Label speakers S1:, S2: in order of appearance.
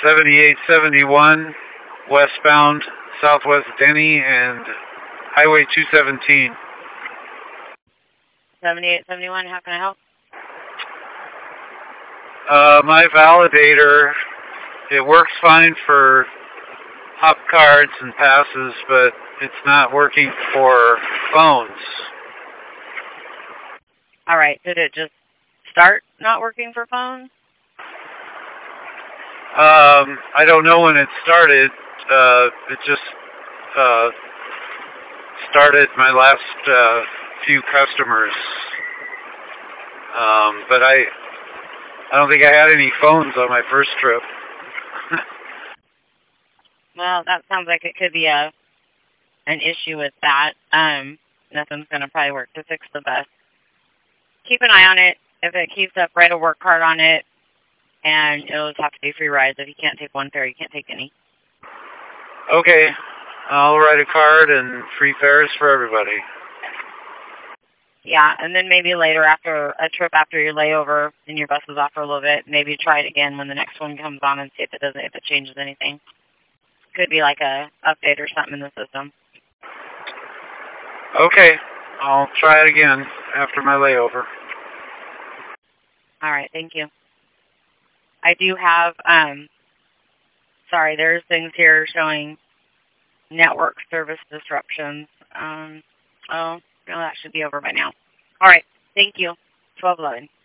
S1: 7871 westbound Southwest Denny and Highway 217.
S2: 7871, how can I help?
S1: My validator, it works fine for hop cards and passes, but it's not working for phones.
S2: All right, did it just start not working for phones?
S1: I don't know when it started. It just started my last few customers. But I don't think I had any phones on my first trip.
S2: Well, that sounds like it could be an issue with that. Nothing's going to probably work to fix the bus. Keep an eye on it. If it keeps up, write a work card on it, and it'll just have to be free rides. If you can't take one fare, you can't take any.
S1: Okay, I'll write a card and free fares for everybody.
S2: Yeah, and then maybe later after a trip after your layover and your bus is off for a little bit, maybe try it again when the next one comes on and see if it changes anything. Could be like a update or something in the system.
S1: Okay, I'll try it again after my layover.
S2: All right, thank you. I do have, there's things here showing network service disruptions. No, that should be over by now. All right, thank you. 1211.